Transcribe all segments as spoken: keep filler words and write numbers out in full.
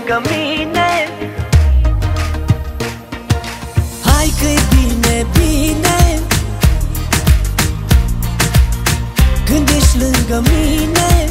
lângă mine. Hai că-i bine, bine când ești lângă mine.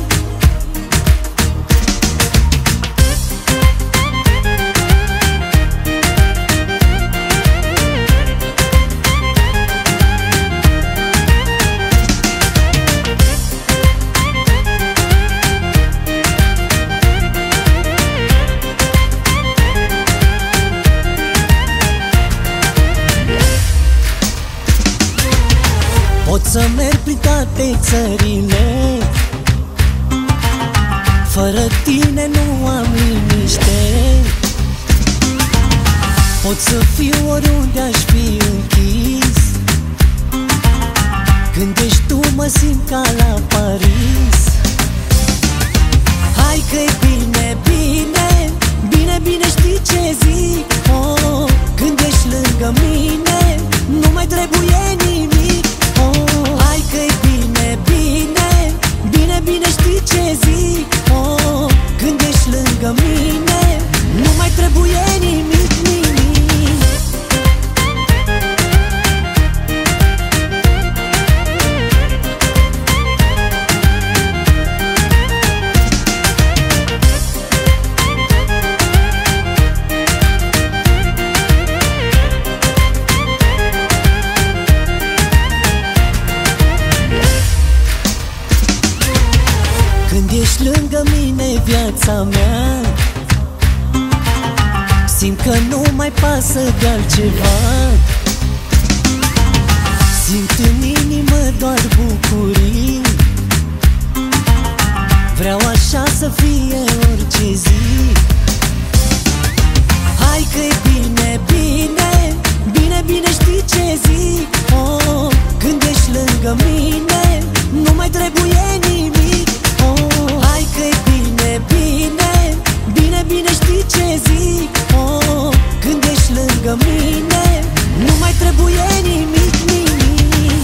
Pot să merg prin toate țările, fără tine nu am liniște. Pot să fiu oriunde aș fi închis, când ești tu mă simt ca la Paris. Hai că-i bine, bine, bine, bine știi ce zic, oh, când ești lângă mine nu mai trebuie nimic. Hai că-i bine, bine, bine, bine știi ce zic, oh, când ești lângă mine nu mai trebuie nimic, nimic. Când ești lângă mine, viața mea, simt că nu mai pasă de altceva. Simt în inimă doar bucurii, vreau așa să fie orice zi. Hai că-i bine, bine, bine, bine știi ce zic, oh, când ești lângă mine nu mai trebuie nimic. Hai că-i bine, bine, bine, bine știi ce zic, oh, când ești lângă mine nu mai trebuie nimic, nimic.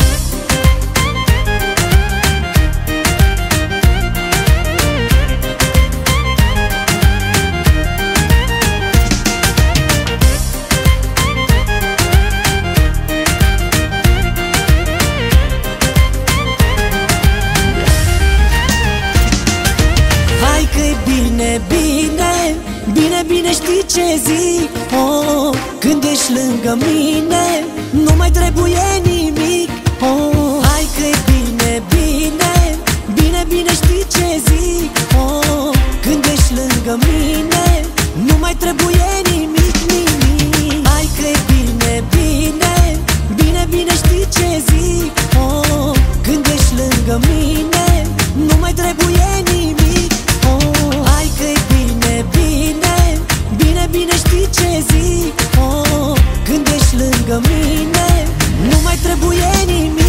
Hai că-i bine, bine, bine, bine știi ce zic, oh, când ești lângă mine nu mai trebuie nimic. Oh, hai că-i bine, bine, bine, bine știi ce zic, oh, când ești lângă mine nu mai trebuie nimic, nimic. Hai că-i bine, bine, bine, bine știi ce zic, oh, când ești lângă mine nu mai trebuie nimic. Hai că-i bine, bine, bine, bine știi ce zic, oh, când ești lângă mine nu mai trebuie nimic.